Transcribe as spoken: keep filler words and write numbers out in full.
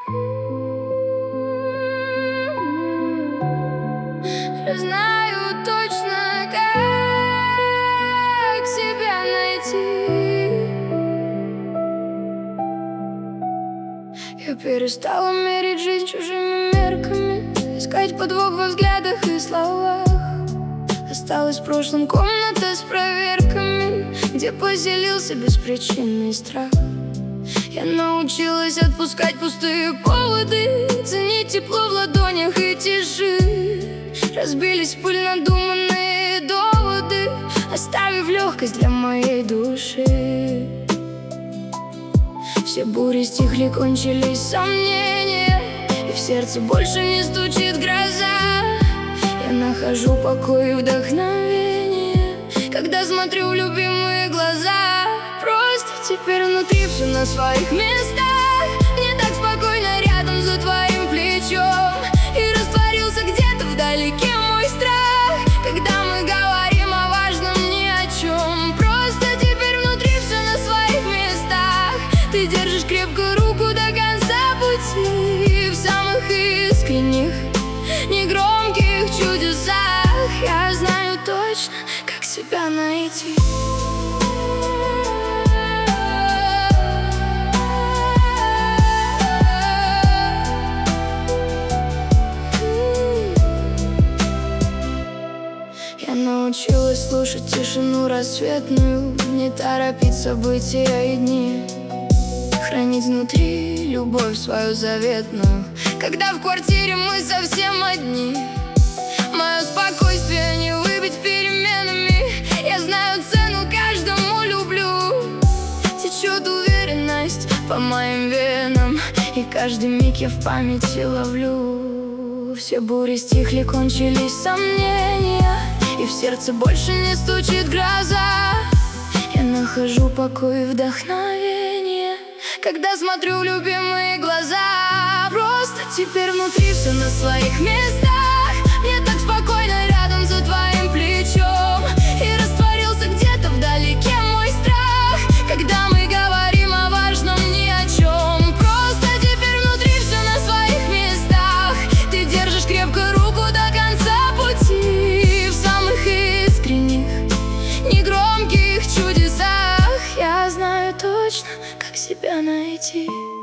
Я знаю точно, как себя найти. Я перестала мерить жизнь чужими мерками, искать подвох во взглядах и словах. Осталась в прошлом комната с проверками, где поселился беспричинный страх. Я научилась отпускать пустые поводы, ценить тепло в ладонях и тиши. Разбились в пыль надуманные доводы, оставив легкость для моей души. Все бури стихли, кончились сомнения, и в сердце больше не стучит гроза. Я нахожу покой и вдохновение, когда смотрю в любимые глаза. Просто теперь внутри все на своих местах. Мне так спокойно рядом за твоим плечом, и растворился где-то вдалеке мой страх, когда мы говорим о важном ни о чем. Просто теперь внутри все на своих местах. Ты держишь крепко руку до конца пути, в самых искренних, негромких чудесах. Я знаю точно, как себя найти. Я научилась слушать тишину рассветную, не торопить события и дни, хранить внутри любовь свою заветную, когда в квартире мы совсем одни. Мое спокойствие не выбить переменами, я знаю цену каждому люблю. Течет уверенность по моим венам, и каждый миг я в памяти ловлю. Все бури стихли, кончились сомнения, и в сердце больше не стучит гроза. Я нахожу покой и вдохновение, когда смотрю в любимые глаза. Просто теперь внутри все на своих местах. Мне так спокойно рядом за твоим плечом, и растворился где-то вдалеке мой страх, когда мы говорим о важном ни о чем. Просто теперь внутри все на своих местах. Ты держишь крепко руку до конца пути, в самых искренних, негромких чудесах. Я знаю точно, как себя найти.